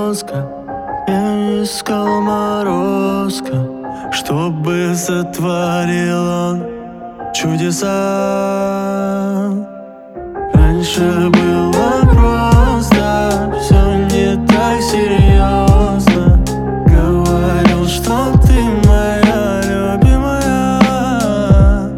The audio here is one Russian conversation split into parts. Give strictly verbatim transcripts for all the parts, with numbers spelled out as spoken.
березка. Я искал морозка, чтобы сотворил он чудеса. Раньше было просто, все не так серьезно. Говорил, что ты моя любимая.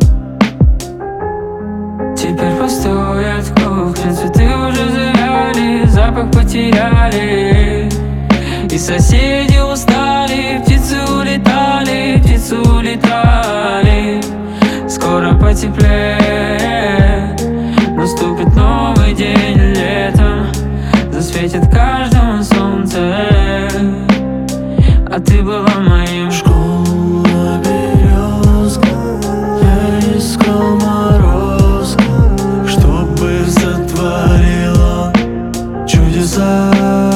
Теперь пустует кухня, цветы уже завяли, запах потеряли. И соседи устали, птицы улетали, птицы улетали. Скоро потеплее, наступит новый день лета, засветит каждому солнце, а ты была моим. Школа березка, я искал морозка, чтобы сотворила чудеса.